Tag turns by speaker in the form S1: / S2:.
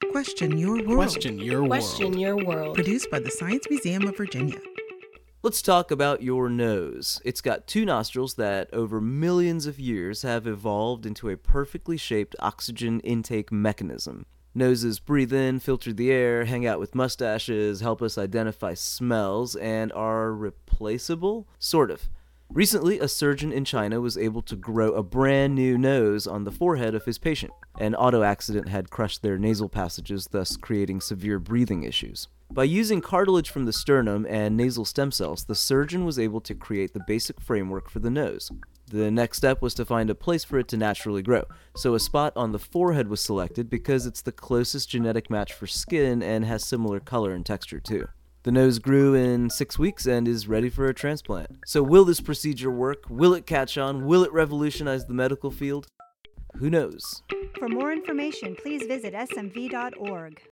S1: Question your world.
S2: Question your world.
S3: Question your world.
S1: Produced by the Science Museum of Virginia.
S4: Let's talk about your nose. It's got two nostrils that, over millions of years, have evolved into a perfectly shaped oxygen intake mechanism. Noses breathe in, filter the air, hang out with mustaches, help us identify smells, and are replaceable? Sort of. Recently, a surgeon in China was able to grow a brand new nose on the forehead of his patient. An auto accident had crushed their nasal passages, thus creating severe breathing issues. By using cartilage from the sternum and nasal stem cells, the surgeon was able to create the basic framework for the nose. The next step was to find a place for it to naturally grow, so a spot on the forehead was selected because it's the closest genetic match for skin and has similar color and texture too. The nose grew in 6 weeks and is ready for a transplant. So will this procedure work? Will it catch on? Will it revolutionize the medical field? Who knows?
S5: For more information, please visit smv.org.